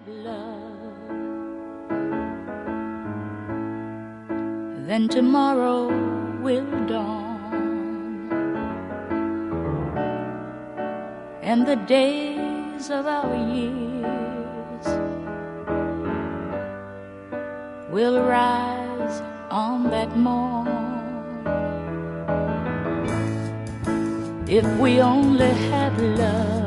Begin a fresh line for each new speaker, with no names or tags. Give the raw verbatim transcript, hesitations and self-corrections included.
love, then tomorrow will dawn, and the days of our years will rise on that morn. If we only had love,